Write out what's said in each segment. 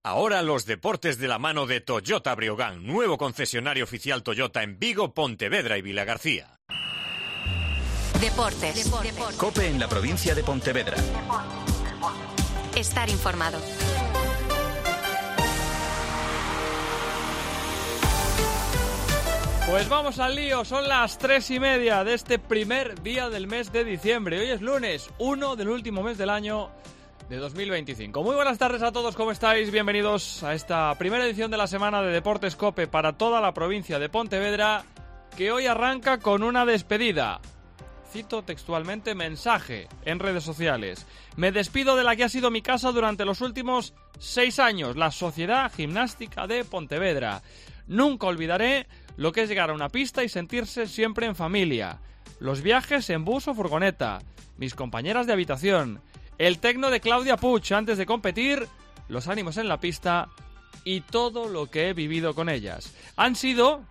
Ahora los deportes de la mano de Toyota Breogán, nuevo concesionario oficial Toyota en Vigo, Pontevedra y Vilagarcía. Deportes. COPE en la provincia de Pontevedra. Estar informado. Pues vamos al lío, son las 3:30 de este primer día del mes de diciembre. Hoy es lunes, 1 del último mes del año de 2025. Muy buenas tardes a todos, ¿cómo estáis? Bienvenidos a esta primera edición de la semana de Deportes COPE para toda la provincia de Pontevedra, que hoy arranca con una despedida. Cito textualmente, mensaje en redes sociales. Me despido de la que ha sido mi casa durante los últimos 6 años, la Sociedad Gimnástica de Pontevedra. Nunca olvidaré lo que es llegar a una pista y sentirse siempre en familia. Los viajes en bus o furgoneta, mis compañeras de habitación, el tecno de Claudia Puig antes de competir, los ánimos en la pista y todo lo que he vivido con ellas. Han sido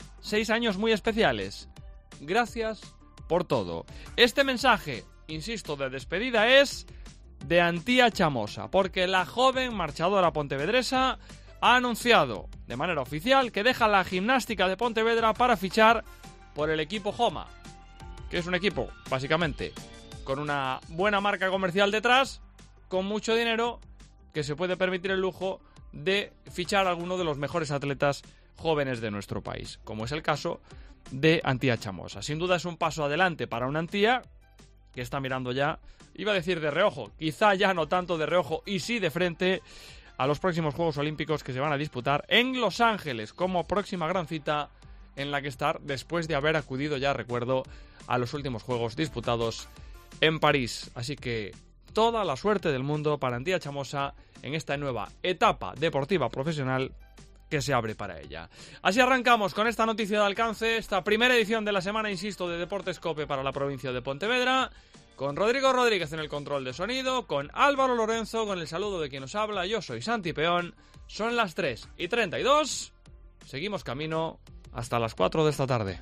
6 años muy especiales. Gracias por todo. Este mensaje, insisto, de despedida es de Antía Chamosa, porque la joven marchadora pontevedresa ha anunciado de manera oficial que deja la Gimnástica de Pontevedra para fichar por el equipo Joma, que es un equipo, básicamente, con una buena marca comercial detrás, con mucho dinero, que se puede permitir el lujo de fichar a alguno de los mejores atletas jóvenes de nuestro país, como es el caso de Antía Chamosa. Sin duda es un paso adelante para una Antía que está mirando ya, iba a decir de reojo, quizá ya no tanto de reojo y sí de frente, a los próximos Juegos Olímpicos que se van a disputar en Los Ángeles como próxima gran cita en la que estar después de haber acudido, ya recuerdo, a los últimos Juegos disputados en París. Así que toda la suerte del mundo para Antía Chamosa en esta nueva etapa deportiva profesional que se abre para ella. Así arrancamos con esta noticia de alcance, esta primera edición de la semana, insisto, de Deportes COPE para la provincia de Pontevedra, con Rodrigo Rodríguez en el control de sonido, con Álvaro Lorenzo, con el saludo de quien nos habla. Yo soy Santi Peón, son las 3:32, seguimos camino hasta las 4 de esta tarde.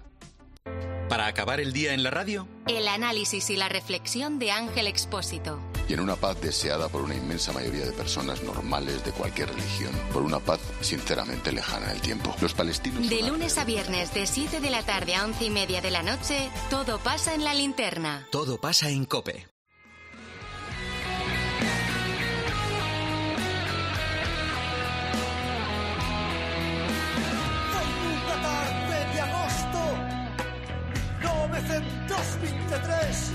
Para acabar el día en la radio, El análisis y la reflexión de Ángel Expósito. Y en una paz deseada por una inmensa mayoría de personas normales de cualquier religión, por una paz sinceramente lejana del tiempo. Los palestinos... De lunes a viernes, de 7 de la tarde a 11:30 de la noche, todo pasa en La Linterna. todo pasa en COPE. Una tarde de agosto 1923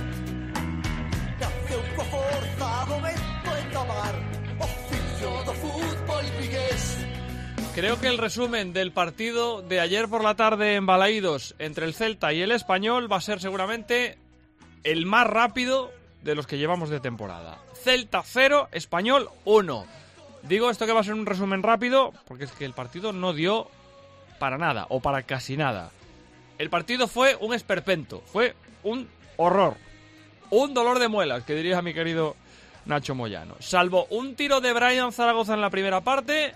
nace un forzado momento en tomar oficio do fútbol vigués. Creo que el resumen del partido de ayer por la tarde en Balaídos entre el Celta y el Español va a ser seguramente el más rápido de los que llevamos de temporada. Celta 0, Español 1. Digo esto que va a ser un resumen rápido porque es que el partido no dio para nada o para casi nada. El partido fue un esperpento, fue un horror, un dolor de muelas, que diría mi querido Nacho Moyano. Salvo un tiro de Brian Zaragoza en la primera parte,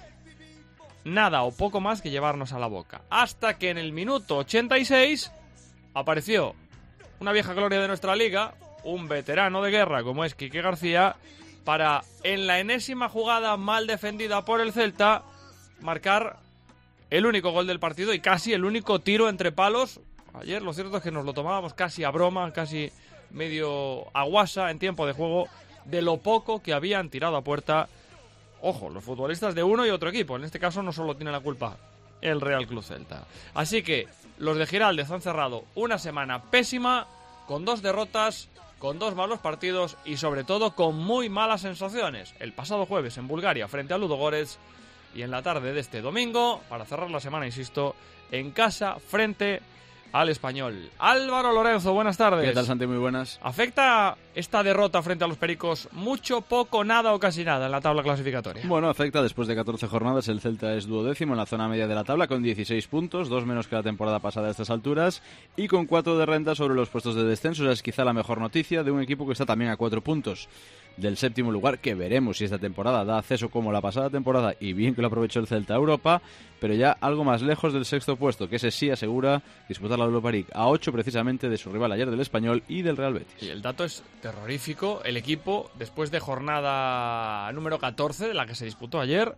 nada o poco más que llevarnos a la boca. Hasta que en el minuto 86 apareció una vieja gloria de nuestra liga, un veterano de guerra como es Quique García, para, en la enésima jugada mal defendida por el Celta, marcar el único gol del partido y casi el único tiro entre palos. Ayer lo cierto es que nos lo tomábamos casi a broma, casi medio a guasa en tiempo de juego, de lo poco que habían tirado a puerta, ojo, los futbolistas de uno y otro equipo. En este caso no solo tiene la culpa el Real Club Celta. Así que los de Giraldez han cerrado una semana pésima, con 2 derrotas, con 2 malos partidos y sobre todo con muy malas sensaciones. El pasado jueves en Bulgaria frente a Ludogorets y en la tarde de este domingo, para cerrar la semana, insisto, en casa frente al Español. Álvaro Lorenzo, buenas tardes. ¿Qué tal, Santi? Muy buenas. ¿Afecta esta derrota frente a los Pericos mucho, poco, nada o casi nada en la tabla clasificatoria? Bueno, afecta. Después de 14 jornadas, el Celta es duodécimo en la zona media de la tabla con 16 puntos, 2 menos que la temporada pasada a estas alturas, y con 4 de renta sobre los puestos de descenso. Es quizá la mejor noticia de un equipo que está también a 4 puntos del séptimo lugar, que veremos si esta temporada da acceso como la pasada temporada, y bien que lo aprovechó el Celta a Europa, pero ya algo más lejos del sexto puesto, que ese sí asegura disputar la Europa League, a 8 precisamente de su rival ayer, del Español y del Real Betis. Y el dato es terrorífico. El equipo, después de jornada número 14, de la que se disputó ayer,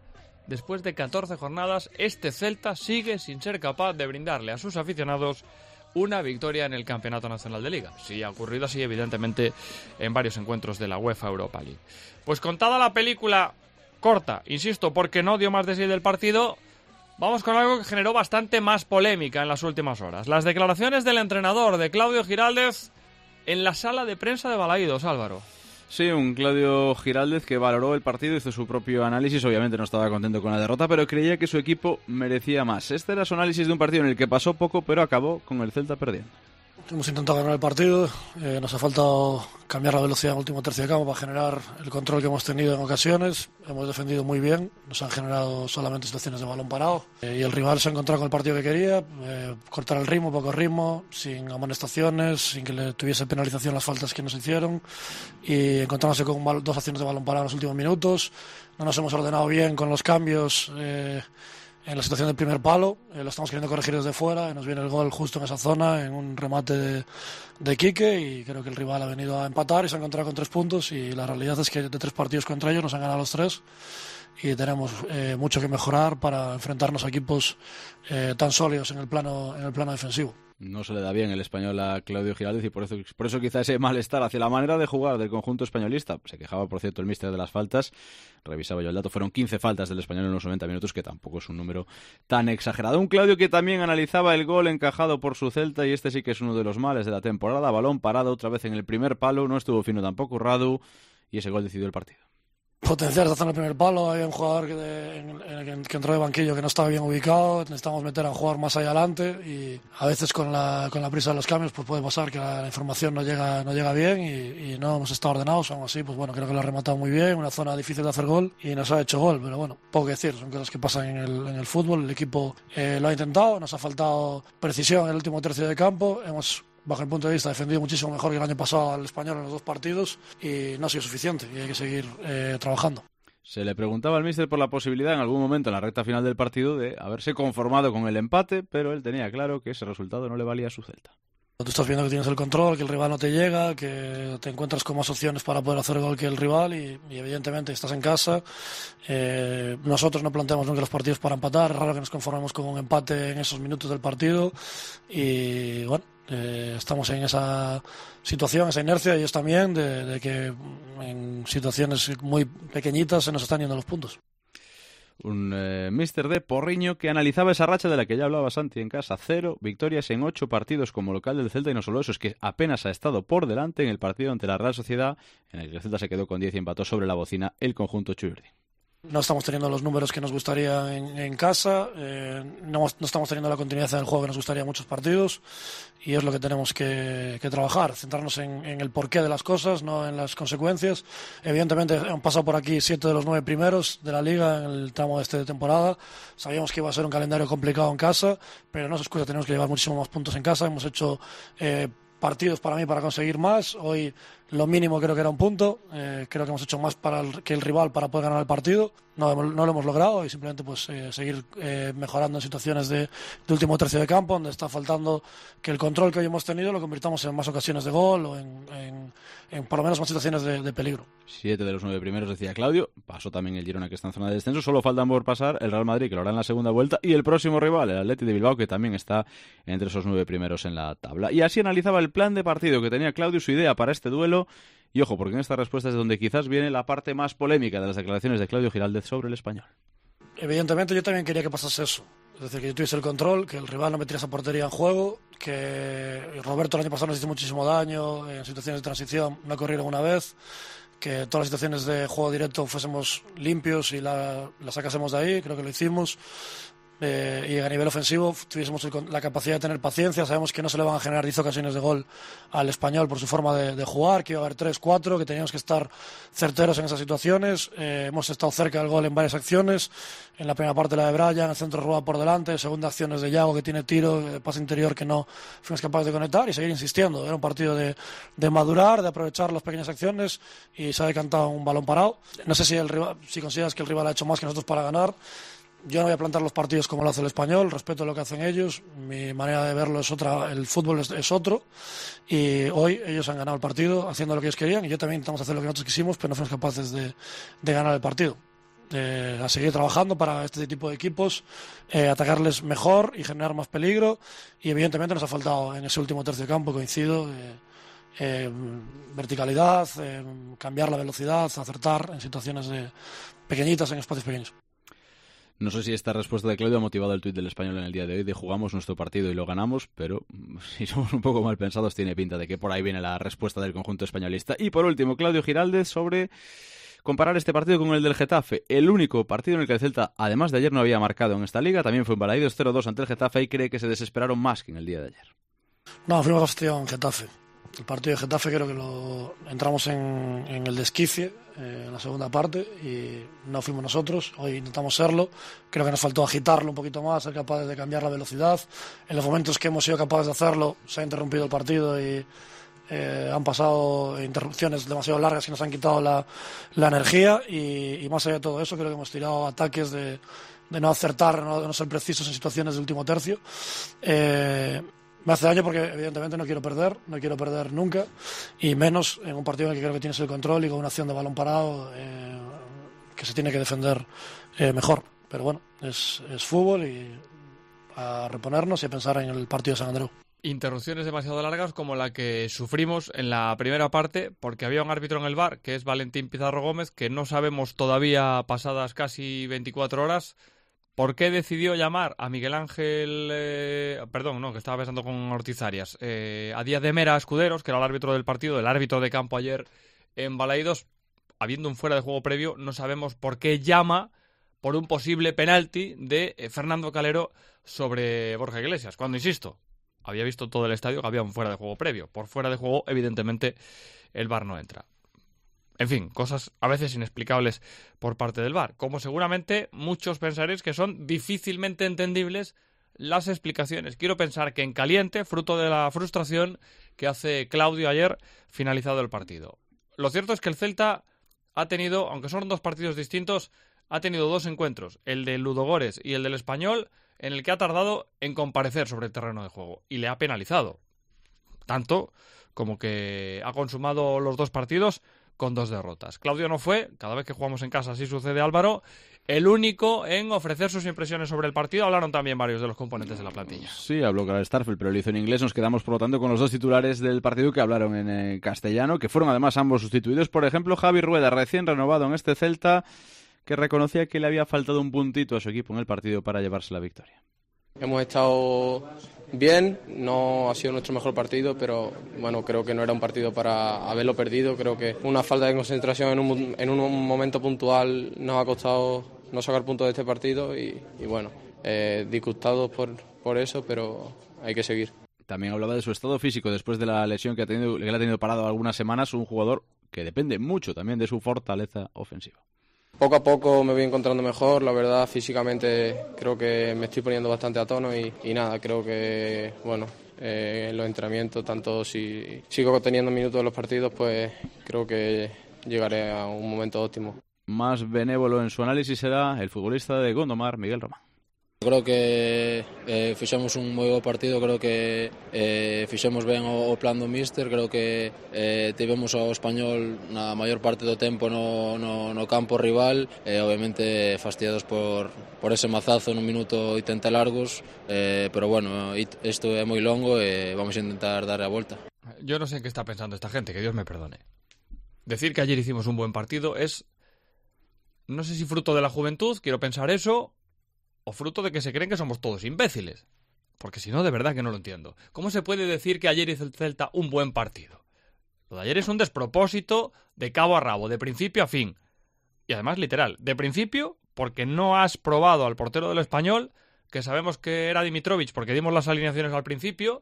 después de 14 jornadas, este Celta sigue sin ser capaz de brindarle a sus aficionados una victoria en el Campeonato Nacional de Liga. Sí, ha ocurrido así, evidentemente, en varios encuentros de la UEFA Europa League. Pues contada la película corta, insisto, porque no dio más de sí del partido, vamos con algo que generó bastante más polémica en las últimas horas. Las declaraciones del entrenador, de Claudio Giraldez, en la sala de prensa de Balaídos, Álvaro. Sí, un Claudio Giraldez que valoró el partido, hizo su propio análisis, obviamente no estaba contento con la derrota, pero creía que su equipo merecía más. Este era su análisis de un partido en el que pasó poco, pero acabó con el Celta perdiendo. Hemos intentado ganar el partido, nos ha faltado cambiar la velocidad en el último tercio de campo para generar el control que hemos tenido en ocasiones. Hemos defendido muy bien, nos han generado solamente situaciones de balón parado y el rival se ha encontrado con el partido que quería, cortar el ritmo, poco ritmo, sin amonestaciones, sin que le tuviese penalización las faltas que nos hicieron y encontrándose con dos acciones de balón parado en los últimos minutos. No nos hemos ordenado bien con los cambios en la situación del primer palo, lo estamos queriendo corregir desde fuera y nos viene el gol justo en esa zona, en un remate de Quique, y creo que el rival ha venido a empatar y se ha encontrado con 3 puntos y la realidad es que de 3 partidos contra ellos nos han ganado los 3 y tenemos mucho que mejorar para enfrentarnos a equipos tan sólidos en el plano defensivo. No se le da bien el español a Claudio Giraldez y por eso quizá ese malestar hacia la manera de jugar del conjunto españolista. Se quejaba, por cierto, el míster de las faltas. Revisaba yo el dato. Fueron 15 faltas del español en los 90 minutos, que tampoco es un número tan exagerado. Un Claudio que también analizaba el gol encajado por su Celta, y este sí que es uno de los males de la temporada. Balón parado otra vez en el primer palo. No estuvo fino tampoco Radu y ese gol decidió el partido. Potenciar esta zona del primer palo. Hay un jugador que entró de banquillo que no estaba bien ubicado. Necesitamos meter a un jugador más allá adelante y a veces con la prisa de los cambios pues puede pasar que la información no llega bien y no hemos estado ordenados. Aún así, pues bueno, creo que lo ha rematado muy bien, una zona difícil de hacer gol y nos ha hecho gol, pero bueno, poco que decir, son cosas que pasan en el fútbol. El equipo lo ha intentado, nos ha faltado precisión en el último tercio de campo. Hemos, bajo el punto de vista, defendido muchísimo mejor que el año pasado al español en los 2 partidos y no ha sido suficiente y hay que seguir trabajando. Se le preguntaba al míster por la posibilidad en algún momento en la recta final del partido de haberse conformado con el empate, pero él tenía claro que ese resultado no le valía a su Celta. Tú estás viendo que tienes el control, que el rival no te llega, que te encuentras con más opciones para poder hacer gol que el rival y evidentemente estás en casa. Nosotros no planteamos nunca los partidos para empatar, es raro que nos conformemos con un empate en esos minutos del partido y bueno, estamos en esa situación, esa inercia, y ellos también, de que en situaciones muy pequeñitas se nos están yendo los puntos. Un míster de Porriño que analizaba esa racha de la que ya hablaba Santi en casa. 0 victorias en 8 partidos como local del Celta, y no solo eso, es que apenas ha estado por delante en el partido ante la Real Sociedad, en el que el Celta se quedó con 10 y empató sobre la bocina el conjunto Churri. No estamos teniendo los números que nos gustaría en casa, no estamos teniendo la continuidad del juego que nos gustaría en muchos partidos, y es lo que tenemos que trabajar, centrarnos en el porqué de las cosas, no en las consecuencias. Evidentemente han pasado por aquí 7 de los 9 primeros de la Liga en el tramo de temporada. Sabíamos que iba a ser un calendario complicado en casa, pero no se excusa, tenemos que llevar muchísimos más puntos en casa. Hemos hecho partidos para mí para conseguir más. Hoy lo mínimo creo que era un punto. Creo que hemos hecho más que el rival para poder ganar el partido. No lo hemos logrado, y simplemente pues seguir mejorando en situaciones de último tercio de campo, donde está faltando que el control que hoy hemos tenido lo convirtamos en más ocasiones de gol o en por lo menos más situaciones de peligro. 7 de los 9 primeros, decía Claudio. Pasó también el Girona, que está en zona de descenso. Solo faltan por pasar el Real Madrid, que lo hará en la segunda vuelta, y el próximo rival, el Athletic de Bilbao, que también está entre esos 9 primeros en la tabla. Y así analizaba el plan de partido que tenía Claudio, su idea para este duelo. Y ojo, porque en esta respuesta es donde quizás viene la parte más polémica de las declaraciones de Claudio Giraldez sobre el español. Evidentemente yo también quería que pasase eso. Es decir, que yo tuviese el control, que el rival no metiera esa portería en juego, que Roberto el año pasado nos hizo muchísimo daño en situaciones de transición, no corrieron una vez, que todas las situaciones de juego directo fuésemos limpios y la sacásemos de ahí, creo que lo hicimos. Y a nivel ofensivo tuviésemos la capacidad de tener paciencia. Sabemos que no se le van a generar 10 ocasiones de gol al español por su forma de jugar, que iba a haber 3, 4, que teníamos que estar certeros en esas situaciones. Hemos estado cerca del gol en varias acciones. En la primera parte la de Brian, el centro Rúa por delante, segunda acciones de Yago, que tiene tiro, pase interior que no fuimos capaces de conectar, y seguir insistiendo. Era un partido de madurar, de aprovechar las pequeñas acciones, y se ha decantado un balón parado. No sé si consideras que el rival ha hecho más que nosotros para ganar. Yo no voy a plantar los partidos como lo hace el español, respeto lo que hacen ellos, mi manera de verlo es otra, el fútbol es otro, y hoy ellos han ganado el partido haciendo lo que ellos querían, y yo también intentamos hacer lo que nosotros quisimos, pero no fuimos capaces de ganar el partido. a seguir trabajando para este tipo de equipos, atacarles mejor y generar más peligro, y evidentemente nos ha faltado en ese último tercio de campo, coincido, verticalidad, cambiar la velocidad, acertar en situaciones pequeñitas, en espacios pequeños. No sé si esta respuesta de Claudio ha motivado el tuit del Español en el día de hoy de jugamos nuestro partido y lo ganamos, pero si somos un poco mal pensados tiene pinta de que por ahí viene la respuesta del conjunto españolista. Y por último, Claudio Giraldez sobre comparar este partido con el del Getafe, el único partido en el que el Celta, además de ayer, no había marcado en esta liga. También fue en Balaídos 0-2 ante el Getafe y cree que se desesperaron más que en el día de ayer. No, fuimos hostiados en Getafe. El partido de Getafe creo que entramos en el desquicie en la segunda parte y no fuimos nosotros. Hoy intentamos serlo. Creo que nos faltó agitarlo un poquito más, ser capaces de cambiar la velocidad. En los momentos que hemos sido capaces de hacerlo se ha interrumpido el partido y han pasado interrupciones demasiado largas que nos han quitado la energía y más allá de todo eso creo que hemos tirado ataques de no acertar, de no ser precisos en situaciones de último tercio. Me hace daño porque evidentemente no quiero perder nunca, y menos en un partido en el que creo que tienes el control y con una acción de balón parado que se tiene que defender mejor. Pero bueno, es fútbol y a reponernos y a pensar en el partido de San Andreu. Interrupciones demasiado largas como la que sufrimos en la primera parte porque había un árbitro en el VAR, que es Valentín Pizarro Gómez, que no sabemos todavía, pasadas casi 24 horas, por qué decidió llamar a Miguel Ángel... que estaba pensando con Ortiz Arias. A Díaz de Mera Escuderos, que era el árbitro del partido, el árbitro de campo ayer en Balaídos, habiendo un fuera de juego previo, no sabemos por qué llama por un posible penalti de Fernando Calero sobre Borja Iglesias. Cuando, insisto, había visto todo el estadio que había un fuera de juego previo. Por fuera de juego, evidentemente, el VAR no entra. En fin, cosas a veces inexplicables por parte del VAR. Como seguramente muchos pensaréis que son difícilmente entendibles las explicaciones. Quiero pensar que en caliente, fruto de la frustración que hace Claudio ayer, finalizado el partido. Lo cierto es que el Celta ha tenido, aunque son dos partidos distintos, ha tenido dos encuentros, el del Ludogorets y el del Español, en el que ha tardado en comparecer sobre el terreno de juego y le ha penalizado. Tanto como que ha consumado los dos partidos con 2 derrotas. Claudio no fue, cada vez que jugamos en casa así sucede, Álvaro, el único en ofrecer sus impresiones sobre el partido. Hablaron también varios de los componentes de la plantilla. Sí, habló Karl Starfelt, pero lo hizo en inglés. Nos quedamos, por lo tanto, con los dos titulares del partido que hablaron en castellano, que fueron además ambos sustituidos. Por ejemplo, Javi Rueda, recién renovado en este Celta, que reconocía que le había faltado un puntito a su equipo en el partido para llevarse la victoria. Hemos estado bien, no ha sido nuestro mejor partido, pero bueno, creo que no era un partido para haberlo perdido. Creo que una falta de concentración en un momento puntual nos ha costado no sacar puntos de este partido y bueno, disgustados por eso, pero hay que seguir. También hablaba de su estado físico después de la lesión que le ha tenido parado algunas semanas, un jugador que depende mucho también de su fortaleza ofensiva. Poco a poco me voy encontrando mejor, la verdad, físicamente creo que me estoy poniendo bastante a tono y nada, creo que, bueno, en los entrenamientos, tanto si sigo teniendo minutos en los partidos, pues creo que llegaré a un momento óptimo. Más benévolo en su análisis será el futbolista de Gondomar, Miguel Román. Creo que fixemos un moi bo partido, creo que fixemos ben o plan do míster, creo que tivemos ao Español na maior parte do tempo no campo rival, obviamente fastidiados por ese mazazo nun minuto 80 largos, pero bueno, isto é moi longo e vamos a intentar dar a volta. Yo no sé en qué está pensando esta gente, que Dios me perdone. Decir que ayer hicimos un buen partido es, no sé si fruto de la juventud, quiero pensar eso, o fruto de que se creen que somos todos imbéciles. Porque si no, de verdad que no lo entiendo. ¿Cómo se puede decir que ayer hizo el Celta un buen partido? Lo de ayer es un despropósito de cabo a rabo, de principio a fin. Y además literal, de principio, porque no has probado al portero del Español, que sabemos que era Dimitrovic porque dimos las alineaciones al principio,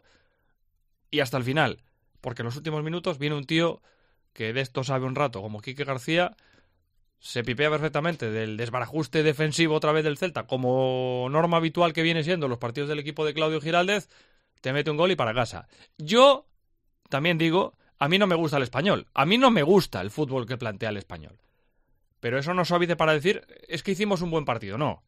y hasta el final, porque en los últimos minutos viene un tío que de esto sabe un rato, como Quique García, se pipea perfectamente del desbarajuste defensivo otra vez del Celta, como norma habitual que viene siendo los partidos del equipo de Claudio Giraldez, te mete un gol y para casa. Yo también digo, a mí no me gusta el Español, a mí no me gusta el fútbol que plantea el Español. Pero eso no suavice para decir, es que hicimos un buen partido, no.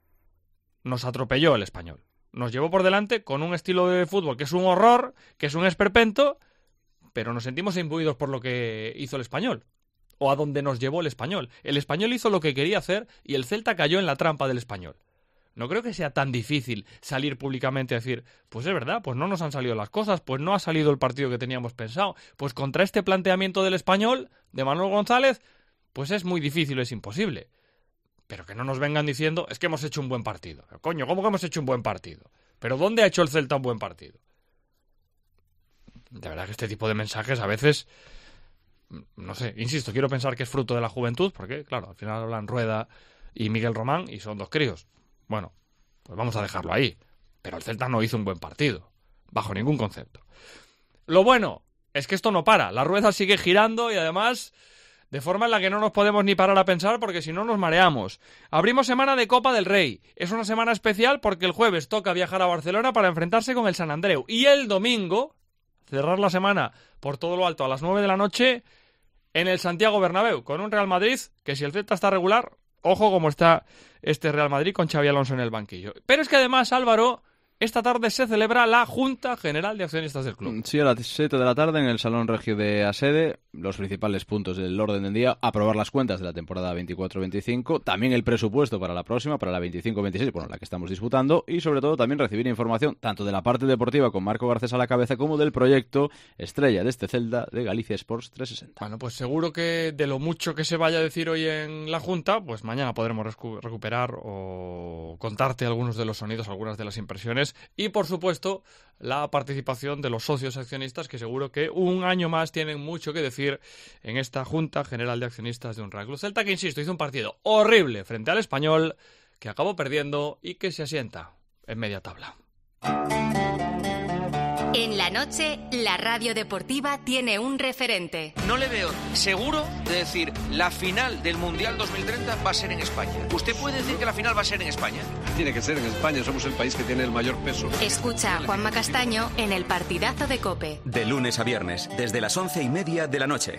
Nos atropelló el Español. Nos llevó por delante con un estilo de fútbol que es un horror, que es un esperpento, pero nos sentimos imbuidos por lo que hizo el Español. o a donde nos llevó el Español. El Español hizo lo que quería hacer y el Celta cayó en la trampa del Español. No creo que sea tan difícil salir públicamente a decir, pues es verdad, pues no nos han salido las cosas, pues no ha salido el partido que teníamos pensado, pues contra este planteamiento del Español, de Manuel González, pues es muy difícil, es imposible. Pero que no nos vengan diciendo, es que hemos hecho un buen partido. Coño, ¿cómo que hemos hecho un buen partido? ¿Pero dónde ha hecho el Celta un buen partido? De verdad que este tipo de mensajes a veces, no sé, insisto, quiero pensar que es fruto de la juventud, porque, claro, al final hablan Rueda y Miguel Román y son dos críos. Bueno, pues vamos a dejarlo ahí. Pero el Celta no hizo un buen partido, bajo ningún concepto. Lo bueno es que esto no para, la rueda sigue girando y además de forma en la que no nos podemos ni parar a pensar porque si no nos mareamos. Abrimos semana de Copa del Rey. Es una semana especial porque el jueves toca viajar a Barcelona para enfrentarse con el Sant Andreu. Y el domingo, cerrar la semana por todo lo alto a las 9 de la noche en el Santiago Bernabéu, con un Real Madrid que si el Celta está regular, ojo cómo está este Real Madrid con Xabi Alonso en el banquillo. Pero es que además, Álvaro, esta tarde se celebra la Junta General de Accionistas del club. Sí, a las 7 de la tarde en el Salón Regio de Asede, los principales puntos del orden del día, aprobar las cuentas de la temporada 24-25, también el presupuesto para la próxima, para la 25-26, bueno, la que estamos disputando, y sobre todo también recibir información tanto de la parte deportiva con Marco Garcés a la cabeza como del proyecto estrella de este Celta de Galicia Sports 360. Bueno, pues seguro que de lo mucho que se vaya a decir hoy en la Junta, pues mañana podremos recuperar o contarte algunos de los sonidos, algunas de las impresiones y, por supuesto, la participación de los socios accionistas que seguro que un año más tienen mucho que decir en esta Junta General de Accionistas de un Real Club Celta que, insisto, hizo un partido horrible frente al Español, que acabó perdiendo y que se asienta en media tabla. En la noche, la radio deportiva tiene un referente. No le veo seguro de decir la final del Mundial 2030 va a ser en España. ¿Usted puede decir que la final va a ser en España? Tiene que ser en España, somos el país que tiene el mayor peso. Escucha a Juanma Castaño en el partidazo de COPE. De lunes a viernes, desde las 11:30 de la noche.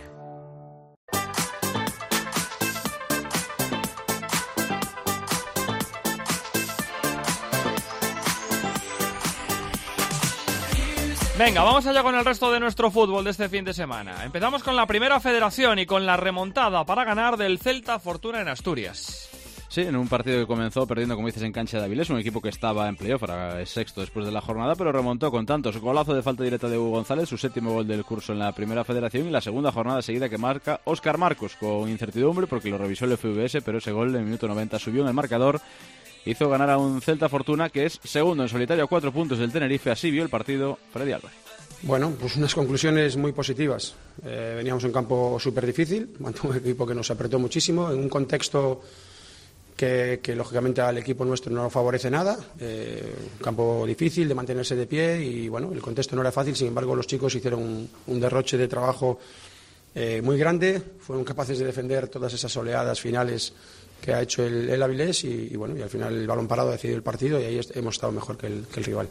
Venga, vamos allá con el resto de nuestro fútbol de este fin de semana. Empezamos con la Primera Federación y con la remontada para ganar del Celta Fortuna en Asturias. Sí, en un partido que comenzó perdiendo, como dices, en cancha de Avilés, un equipo que estaba en playoff, era sexto después de la jornada, pero remontó con tantos. Golazo de falta directa de Hugo González, su séptimo gol del curso en la Primera Federación y la segunda jornada seguida que marca Óscar Marcos, con incertidumbre porque lo revisó el FVS, pero ese gol en el minuto 90 subió en el marcador. Hizo ganar a un Celta Fortuna que es segundo en solitario a 4 puntos del Tenerife. Así vio el partido Freddy Álvarez. Bueno, pues unas conclusiones muy positivas. Veníamos en un campo súper difícil, un equipo que nos apretó muchísimo, en un contexto que lógicamente al equipo nuestro no lo favorece nada. Un campo difícil de mantenerse de pie y bueno, el contexto no era fácil, sin embargo los chicos hicieron un derroche de trabajo muy grande, fueron capaces de defender todas esas oleadas finales que ha hecho el Avilés y bueno, y al final el balón parado ha decidido el partido y ahí hemos estado mejor que el rival.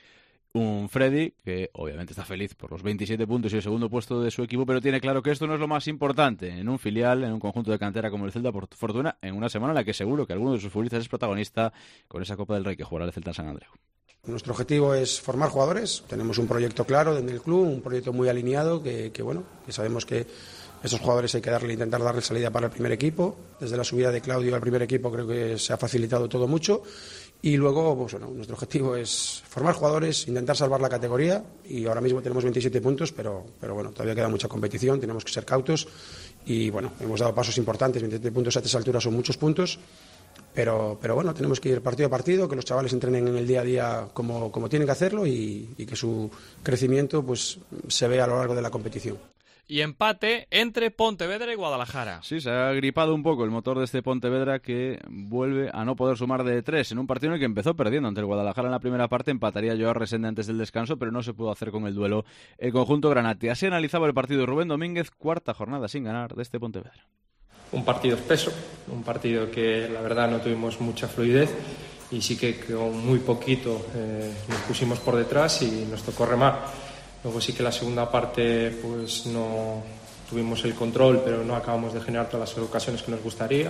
Un Freddy que obviamente está feliz por los 27 puntos y el segundo puesto de su equipo, pero tiene claro que esto no es lo más importante en un filial, en un conjunto de cantera como el Celta Fortuna, en una semana en la que seguro que alguno de sus futbolistas es protagonista con esa Copa del Rey que jugará el Celta en San Andreu. Nuestro objetivo es formar jugadores, tenemos un proyecto claro en el club, un proyecto muy alineado que sabemos que esos jugadores hay que intentar darle salida para el primer equipo. Desde la subida de Claudio al primer equipo creo que se ha facilitado todo mucho. Y luego, pues bueno, nuestro objetivo es formar jugadores, intentar salvar la categoría. Y ahora mismo tenemos 27 puntos, pero bueno, todavía queda mucha competición, tenemos que ser cautos. Y bueno, hemos dado pasos importantes, 27 puntos a estas alturas son muchos puntos. Pero bueno, tenemos que ir partido a partido, que los chavales entrenen en el día a día como tienen que hacerlo y que su crecimiento pues se vea a lo largo de la competición. Y empate entre Pontevedra y Guadalajara. Sí, se ha gripado un poco el motor de este Pontevedra que vuelve a no poder sumar de 3 en un partido en el que empezó perdiendo ante el Guadalajara en la primera parte. Empataría Joao Resende antes del descanso, pero no se pudo hacer con el duelo el conjunto granate. Así analizaba el partido Rubén Domínguez, cuarta jornada sin ganar de este Pontevedra. Un partido espeso, un partido que la verdad no tuvimos mucha fluidez y sí que con muy poquito nos pusimos por detrás y nos tocó remar. Luego sí que la segunda parte pues no tuvimos el control, pero no acabamos de generar todas las ocasiones que nos gustaría.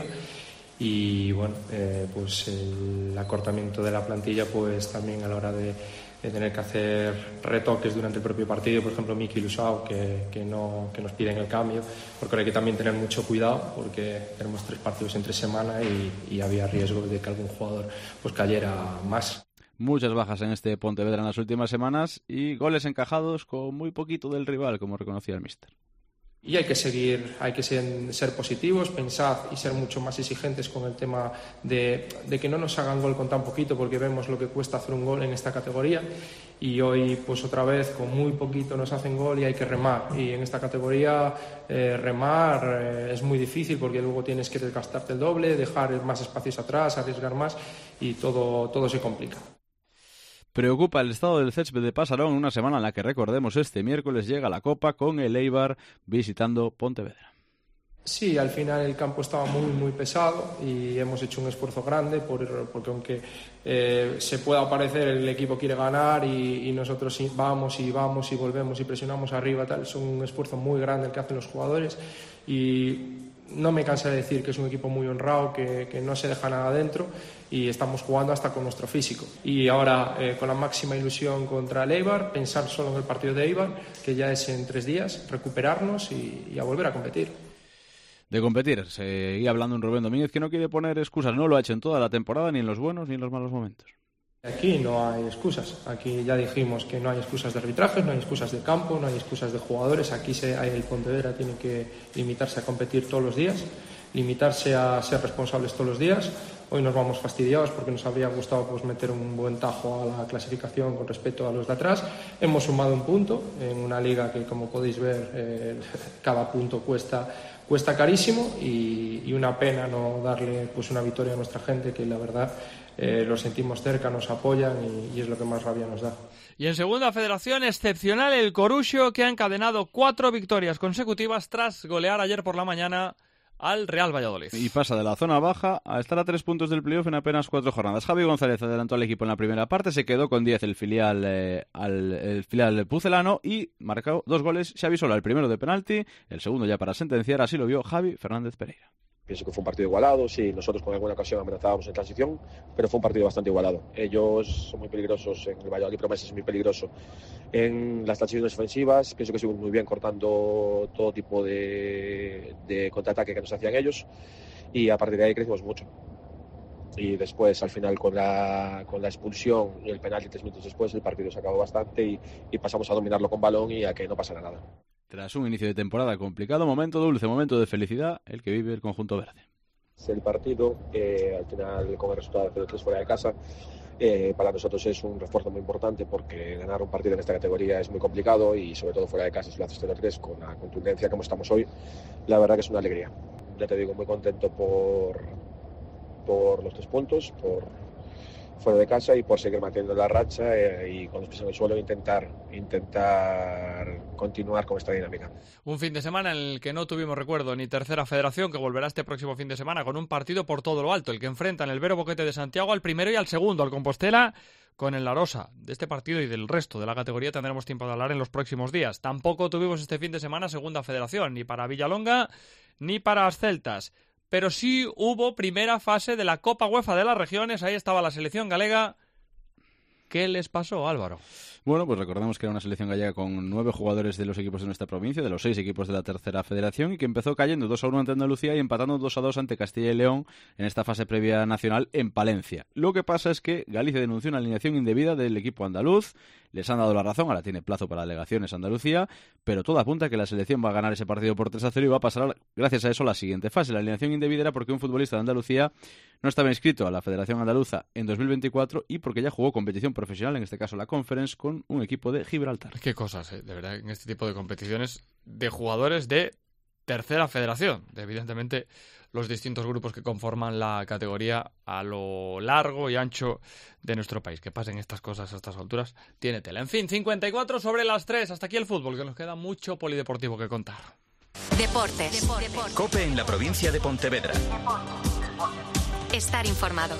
Y bueno, pues el acortamiento de la plantilla pues también a la hora de tener que hacer retoques durante el propio partido, por ejemplo Miki Lusao, que nos piden el cambio, porque hay que también tener mucho cuidado porque tenemos 3 partidos entre semana y había riesgo de que algún jugador pues cayera más. Muchas bajas en este Pontevedra en las últimas semanas y goles encajados con muy poquito del rival, como reconocía el míster. Y hay que ser positivos, pensar y ser mucho más exigentes con el tema de que no nos hagan gol con tan poquito, porque vemos lo que cuesta hacer un gol en esta categoría y hoy pues otra vez con muy poquito nos hacen gol y hay que remar, y en esta categoría remar es muy difícil porque luego tienes que desgastarte el doble, dejar más espacios atrás, arriesgar más y todo se complica. Preocupa el estado del césped de Pasarón en una semana en la que, recordemos, este miércoles llega la Copa con el Eibar visitando Pontevedra. Sí, al final el campo estaba muy pesado y hemos hecho un esfuerzo grande porque aunque se pueda parecer el equipo quiere ganar y nosotros vamos y volvemos y presionamos arriba, tal, es un esfuerzo muy grande el que hacen los jugadores y no me cansa de decir que es un equipo muy honrado, que no se deja nada dentro y estamos jugando hasta con nuestro físico. Y ahora con la máxima ilusión contra el Eibar, pensar solo en el partido de Eibar, que ya es en 3 días, recuperarnos y a volver a competir. De competir, seguía hablando un Rubén Domínguez que no quiere poner excusas, no lo ha hecho en toda la temporada, ni en los buenos ni en los malos momentos. Aquí no hay excusas, aquí ya dijimos que no hay excusas de arbitrajes, no hay excusas de campo, no hay excusas de jugadores, aquí el Pontevedra tiene que limitarse a competir todos los días, limitarse a ser responsables todos los días. Hoy nos vamos fastidiados porque nos habría gustado pues meter un buen tajo a la clasificación con respecto a los de atrás. Hemos sumado un punto en una liga que, como podéis ver, cada punto cuesta carísimo y una pena no darle pues una victoria a nuestra gente, que la verdad los sentimos cerca, nos apoyan y es lo que más rabia nos da. Y en segunda federación, excepcional el Coruxo, que ha encadenado 4 victorias consecutivas tras golear ayer por la mañana al Real Valladolid. Y pasa de la zona baja a estar a 3 puntos del playoff en apenas 4 jornadas. Javi González adelantó al equipo en la primera parte, se quedó con 10 el filial pucelano y marcó 2 goles Xavi Sola, el primero de penalti, el segundo ya para sentenciar, así lo vio Javi Fernández Pereira. Pienso que fue un partido igualado, sí, nosotros con alguna ocasión amenazábamos en transición, pero fue un partido bastante igualado. Ellos son muy peligrosos, en el Valladolid Promesas es muy peligroso en las transiciones ofensivas, pienso que estuvimos muy bien cortando todo tipo de contraataque que nos hacían ellos y a partir de ahí crecimos mucho. Y después, al final, con la expulsión y el penalti 3 minutos después, el partido se acabó bastante y pasamos a dominarlo con balón y a que no pasara nada. Tras un inicio de temporada complicado, momento dulce, momento de felicidad, el que vive el conjunto verde. El partido, al final, con el resultado de 0-3 fuera de casa, para nosotros es un refuerzo muy importante porque ganar un partido en esta categoría es muy complicado y sobre todo fuera de casa si lo haces 0-3 con la contundencia como estamos hoy, la verdad que es una alegría. Ya te digo, muy contento por los 3 puntos, por fuera de casa y por seguir manteniendo la racha y con los pies en el suelo intentar continuar con esta dinámica. Un fin de semana en el que no tuvimos, recuerdo, ni tercera federación, que volverá este próximo fin de semana con un partido por todo lo alto, el que enfrenta en el Vero Boquete de Santiago al primero y al segundo, al Compostela, con el Larosa. De este partido y del resto de la categoría tendremos tiempo de hablar en los próximos días. Tampoco tuvimos este fin de semana segunda federación, ni para Villalonga ni para las Celtas. Pero sí hubo primera fase de la Copa UEFA de las Regiones, ahí estaba la selección galega. ¿Qué les pasó, Álvaro? Bueno, pues recordemos que era una selección gallega con 9 jugadores de los equipos de nuestra provincia, de los 6 equipos de la tercera federación, y que empezó cayendo 2-1 ante Andalucía y empatando 2-2 ante Castilla y León en esta fase previa nacional en Palencia. Lo que pasa es que Galicia denunció una alineación indebida del equipo andaluz, les han dado la razón, ahora tiene plazo para alegaciones Andalucía, pero todo apunta a que la selección va a ganar ese partido por 3-0 y va a pasar gracias a eso a la siguiente fase. La alineación indebida era porque un futbolista de Andalucía no estaba inscrito a la Federación Andaluza en 2024 y porque ya jugó competición profesional, en este caso la Conference, con un equipo de Gibraltar. Qué cosas, de verdad, en este tipo de competiciones de jugadores de tercera federación, de evidentemente los distintos grupos que conforman la categoría a lo largo y ancho de nuestro país. Que pasen estas cosas a estas alturas tiene tela. En fin, 54 sobre las 3. Hasta aquí el fútbol, que nos queda mucho polideportivo que contar. Deportes. COPE en la provincia de Pontevedra. Estar informado.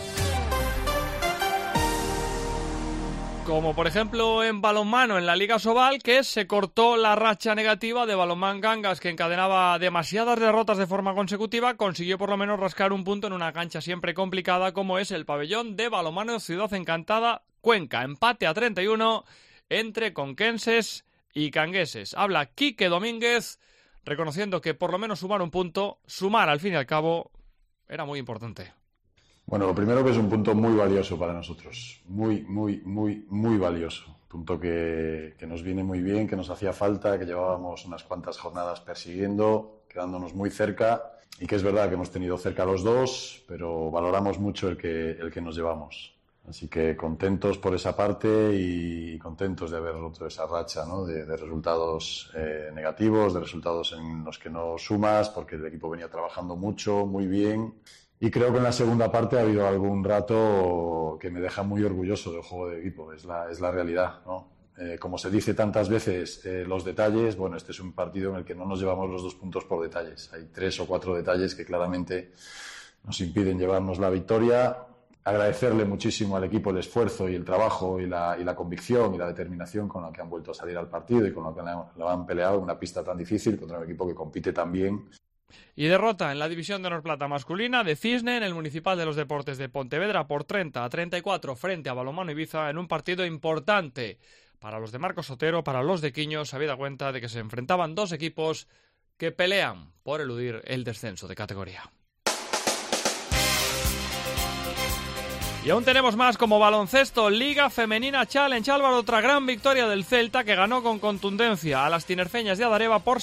Como por ejemplo en balonmano en la Liga Sobal, que se cortó la racha negativa de Balonmán Cangas, que encadenaba demasiadas derrotas de forma consecutiva, consiguió por lo menos rascar un punto en una cancha siempre complicada como es el pabellón de balonmano Ciudad Encantada. Cuenca, empate a 31 entre conquenses y cangueses. Habla Quique Domínguez, reconociendo que por lo menos sumar un punto, sumar al fin y al cabo, era muy importante. Bueno, lo primero que es un punto muy valioso para nosotros, muy valioso. Punto que nos viene muy bien, que nos hacía falta, que llevábamos unas cuantas jornadas persiguiendo, quedándonos muy cerca, y que es verdad que hemos tenido cerca los dos, pero valoramos mucho el que nos llevamos. Así que contentos por esa parte y contentos de haber roto esa racha, ¿no? de resultados negativos, de resultados en los que no sumas, porque el equipo venía trabajando mucho, muy bien. Y creo que en la segunda parte ha habido algún rato que me deja muy orgulloso del juego de equipo, es la realidad, ¿no? Como se dice tantas veces, los detalles, bueno, este es un partido en el que no nos llevamos los 2 puntos por detalles. Hay 3 o 4 detalles que claramente nos impiden llevarnos la victoria. Agradecerle muchísimo al equipo el esfuerzo y el trabajo y la convicción y la determinación con la que han vuelto a salir al partido y con la que lo han peleado en una pista tan difícil contra un equipo que compite tan bien. Y derrota en la división de honor plata masculina de Cisne en el Municipal de los Deportes de Pontevedra por 30-34 frente a Balonmano Ibiza en un partido importante para los de Marcos Sotero, para los de Quiños, habida cuenta de que se enfrentaban 2 equipos que pelean por eludir el descenso de categoría. Y aún tenemos más como baloncesto, Liga Femenina Challenge. Álvaro, otra gran victoria del Celta que ganó con contundencia a las tinerfeñas de Adareva por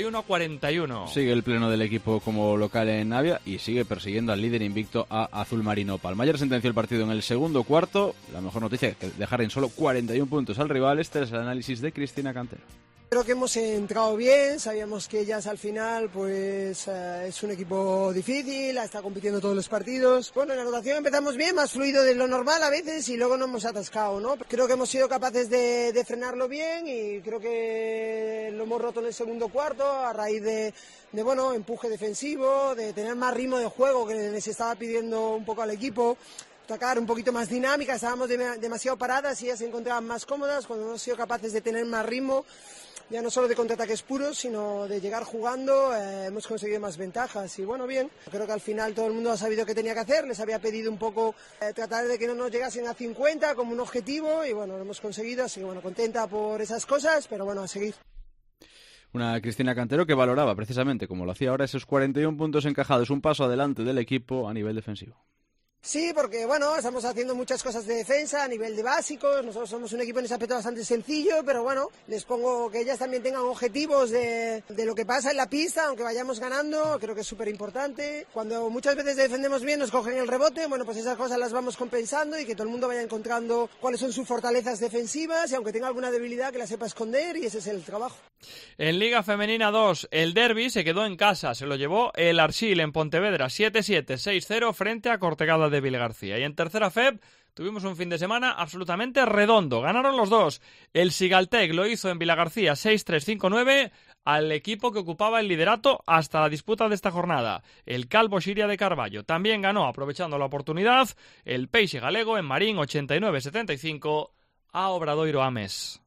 61-41. Sigue el pleno del equipo como local en Navia y sigue persiguiendo al líder invicto a Azul Marino. Palmayer sentenció el partido en el segundo cuarto. La mejor noticia es que dejar en solo 41 puntos al rival. Este es el análisis de Cristina Cantero. Creo que hemos entrado bien, sabíamos que ellas al final pues es un equipo difícil, está compitiendo todos los partidos. Bueno, en la rotación empezamos bien, más fluido de lo normal a veces y luego nos hemos atascado, ¿no? Creo que hemos sido capaces de frenarlo bien y creo que lo hemos roto en el segundo cuarto a raíz de bueno, empuje defensivo, de tener más ritmo de juego que les estaba pidiendo un poco al equipo. Atacar un poquito más dinámica, estábamos demasiado paradas y ellas se encontraban más cómodas cuando hemos sido capaces de tener más ritmo. Ya no solo de contraataques puros, sino de llegar jugando, hemos conseguido más ventajas y bueno, bien. Creo que al final todo el mundo ha sabido qué tenía que hacer, les había pedido un poco tratar de que no nos llegasen a 50 como un objetivo y bueno, lo hemos conseguido, así que bueno, contenta por esas cosas, pero bueno, a seguir. Una Cristina Cantero que valoraba precisamente, como lo hacía ahora, esos 41 puntos encajados, un paso adelante del equipo a nivel defensivo. Sí, porque bueno, estamos haciendo muchas cosas de defensa a nivel de básicos, nosotros somos un equipo en ese aspecto bastante sencillo, pero bueno, les pongo que ellas también tengan objetivos de lo que pasa en la pista, aunque vayamos ganando, creo que es súper importante. Cuando muchas veces defendemos bien nos cogen el rebote, bueno, pues esas cosas las vamos compensando y que todo el mundo vaya encontrando cuáles son sus fortalezas defensivas y aunque tenga alguna debilidad que la sepa esconder y ese es el trabajo. En Liga Femenina 2, el derbi se quedó en casa, se lo llevó el Arsil en Pontevedra 7-7, 6-0 frente a Cortegada de Vilegarcía. Y en tercera FEB tuvimos un fin de semana absolutamente redondo, ganaron los dos. El Sigaltec lo hizo en Vilagarcía 6-3, 5-9 al equipo que ocupaba el liderato hasta la disputa de esta jornada, el Calvo Xiria de Carballo. También ganó, aprovechando la oportunidad, el Peixe Galego en Marín 89-75 a Obradoiro Ames.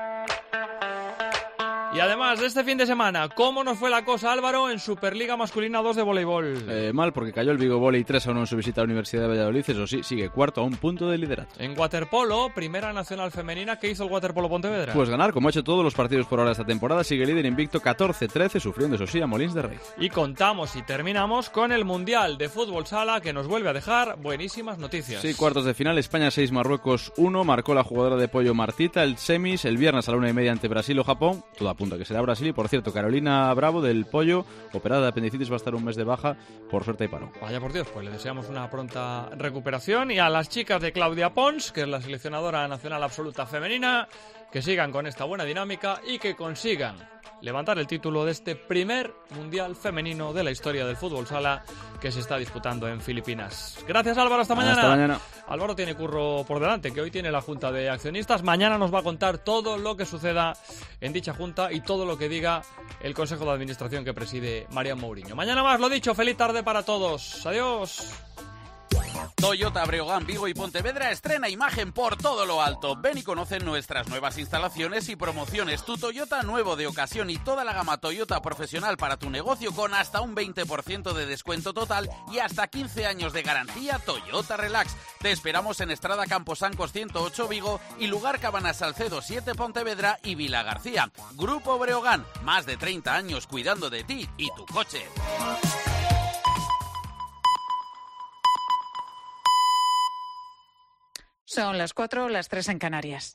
Y además, de este fin de semana, ¿cómo nos fue la cosa, Álvaro, en Superliga Masculina 2 de voleibol? Mal, porque cayó el Vigo Volley 3-1 en su visita a la Universidad de Valladolid. Eso sí, sigue cuarto a un punto de liderato. En waterpolo, primera nacional femenina, ¿qué hizo el waterpolo Pontevedra? Pues ganar, como ha hecho todos los partidos por ahora esta temporada. Sigue líder invicto 14-13, sufriendo, eso sí, a Molins de Rey. Y contamos y terminamos con el Mundial de Fútbol Sala, que nos vuelve a dejar buenísimas noticias. Sí, cuartos de final, España 6, Marruecos 1. Marcó la jugadora de pollo Martita. El semis, el viernes a la 1:30 ante Brasil o Japón. Todo apunta a que será Brasil y por cierto, Carolina Bravo del pollo, operada de apendicitis, va a estar un mes de baja por suerte y paro. Vaya por Dios, pues le deseamos una pronta recuperación y a las chicas de Claudia Pons, que es la seleccionadora nacional absoluta femenina, que sigan con esta buena dinámica y que consigan levantar el título de este primer mundial femenino de la historia del fútbol sala que se está disputando en Filipinas. Gracias, Álvaro, hasta mañana. Hasta mañana. Álvaro tiene curro por delante, que hoy tiene la Junta de Accionistas. Mañana nos va a contar todo lo que suceda en dicha Junta y todo lo que diga el Consejo de Administración que preside Mariano Mourinho. Mañana más, lo dicho, feliz tarde para todos. Adiós. Toyota Breogán, Vigo y Pontevedra estrena imagen por todo lo alto. Ven y conoce nuestras nuevas instalaciones y promociones. Tu Toyota nuevo de ocasión y toda la gama Toyota profesional para tu negocio con hasta un 20% de descuento total y hasta 15 años de garantía Toyota Relax. Te esperamos en Estrada Camposancos 108 Vigo y Lugar Cabanas Salcedo 7 Pontevedra y Vila García. Grupo Breogán, más de 30 años cuidando de ti y tu coche. Son las 4, las 3 en Canarias.